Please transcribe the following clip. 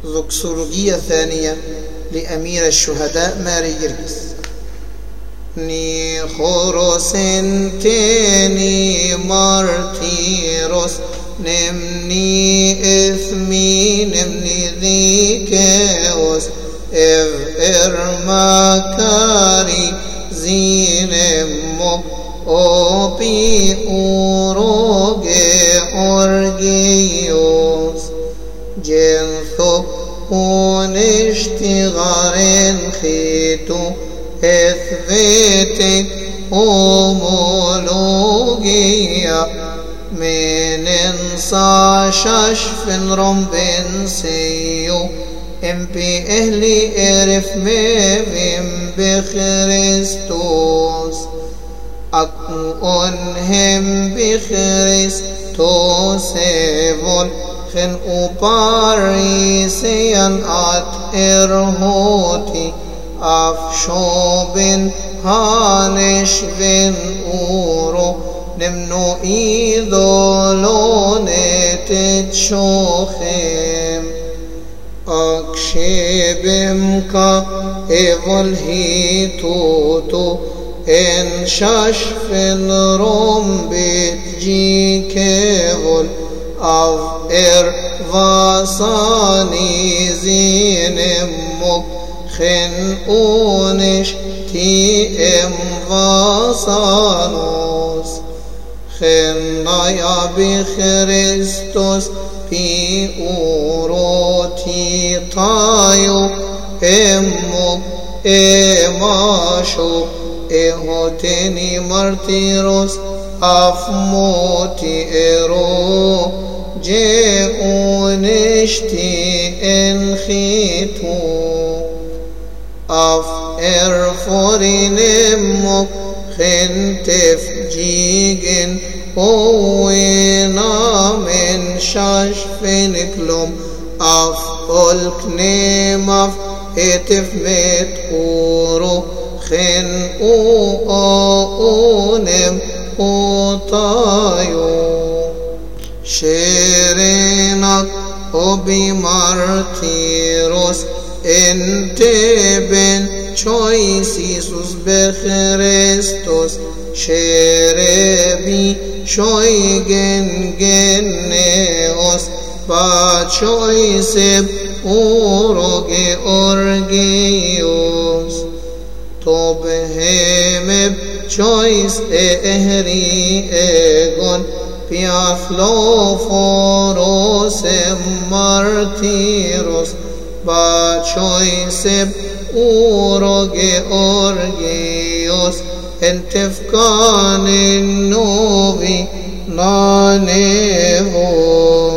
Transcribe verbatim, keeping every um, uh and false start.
ذوكسولوجية ثانية لأمير الشهداء ماري جرجس. ني خورسنتني مارتيروس نمني إثمي نمني ذيكيوس إف إرماكاري زينمو أوبي أوروغي أورجيوس جنثو ونشتغارن خيتو إثبتك أومولوجيا من انصا ششفن رمبن سيو ام بي اهلي ارف ميفم بخريستوس اكونهم بخريستوس ايفون خن اوباريسيان ات ارهوتي افشوبن هانش بن اورو نمنو إيذولون تتشوخم أكشبمكا إيفول هيتوتو إن شاشفن روم بتجي كيفول أف إر فاساني زينمك خن أونش تي إم فاسانوس خنايا بخريستوس بي أوروتي طايو إمو إماشو إهوتني مارتيروس أفموتي إرو جيونشتي إنخيتو أف إرفورين إمو خنتف جيجن قوينا من شاشفن كلوم أف أولكنيم أف إتف مت أورو خن أو أونم أوطايو شيرينك أبي مارتيروس انت بن choisis بخريستوس شربي شويجن جنيوس با choice اوروغي اورجيوس توبهم choice اهري اغون بيافلو فوروس مارتيروس با choice أوروغي أورجيوس انتفكان النوبي نانيفو